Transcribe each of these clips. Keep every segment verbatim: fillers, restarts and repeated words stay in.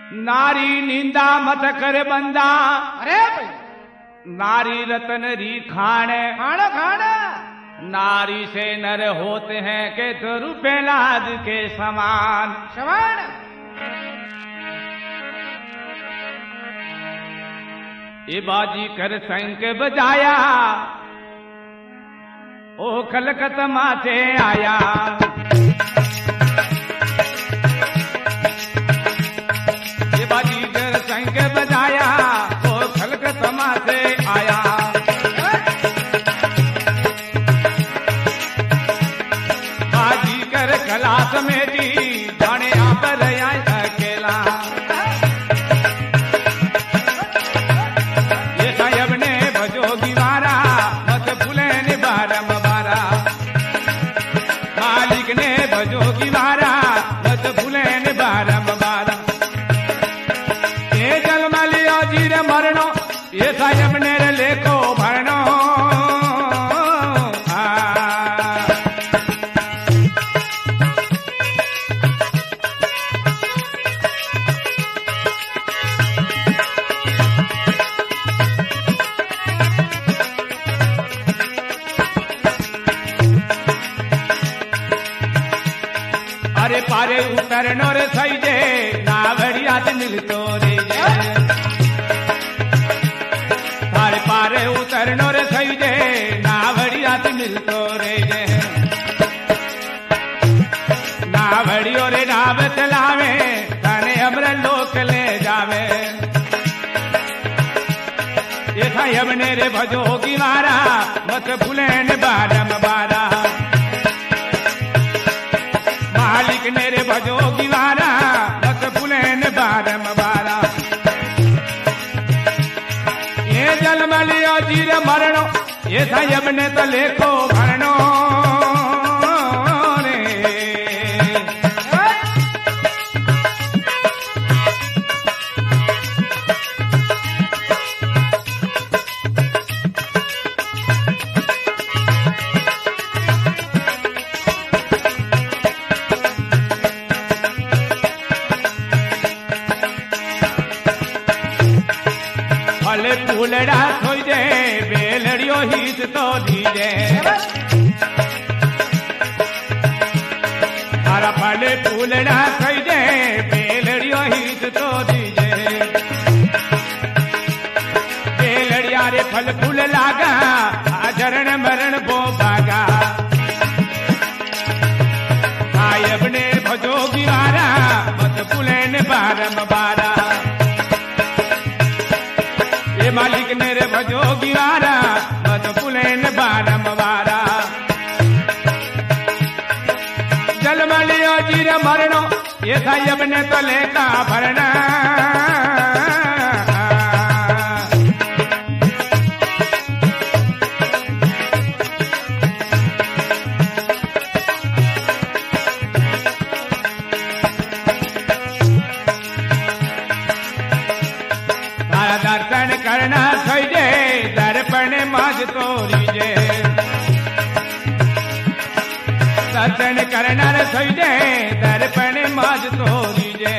नारी निंदा मत कर बंदा। अरे भाई नारी रतन री खाने खाना खाना। नारी से नर होते हैं के तो रुपए लाद के समान समान। ये बाजी कर शंख बजाया ओ कलकत्ता से आया। ये बाजी कर शंख बजाया ओ कलकत्ता से आया। बाजी कर कला समेटी जाने यहाँ पर आया अकेला। ये साहब ने भजोगी मारा मत फूले ने बारम बारा। मालिक ने भजोगी मारा मत फूले ने बारम बारा। ये जल मलियो जीर मरणो ये साहब ने लेको भरणो। अरे पारे उतरनो रे सही जे नावड़िया से मिलतो रे। तारे पारे उतरनो रे सही जे नावड़िया से मिलतो रे। नावड़ियो रे नाव चलावे तने अमर लोक ले जावे। ये साहब ने रे भजोगी मारा मत फूले ने बारम बारा। मालिक ने रे भजोगी मारा मत फूले ने बारम बारा। ये जल मलियो जीर मरणो ये साहब ने तो लेको भरणो रे। फले फूलड़ा थोई दे बेलड़ियो हित तो दीजे। तारा फले फूलड़ा थोई दे बेलड़ियो हित तो दीजे। बेलड़िया रे फल फूल लागा आचरण मरण बो भागा। साहब ने भजोगी मारा मत फूले ने बारम बारा। मालिक ने रे भजोगी मारा मत फूले ने बारम बारा। जल मलियो जीर मरणो ये साहब ने तो लेका भरना। दर्शन करना थई जे दर्पण माज तोरी जे। दर्शन करना थई जे दर्पण माज तोरी जे।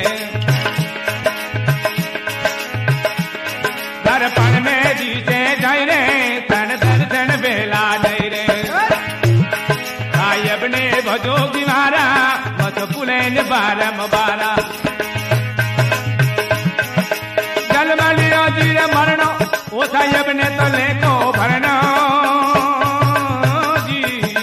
दर्पण में दीजे जाई रे तन दर्शन बेला जाई रे। साहब ने भजोगी मारा मत फूले ने बारम बारा। जल मलियो जीर मरणो ओ साहब ने तो लेको भरणो जी।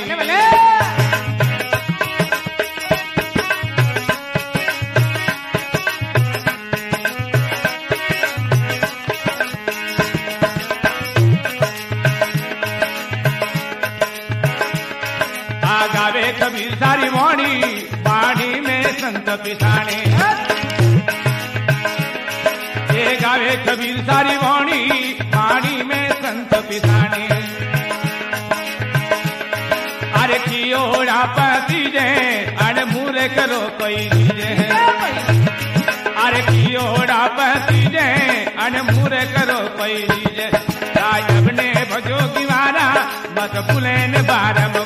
आ गावे कबीर सारी वाणी वाणी में संत पिसाने। गावे कबीर सारी वाणी वाणी में संत पिसाने। अरे कियोड़ा पति जे अन मूरे करो कोई जे। अरे कियोड़ा पति जे अन मूरे करो कोई जे। साहब ने भजोगी मारा मत फूले ने बारम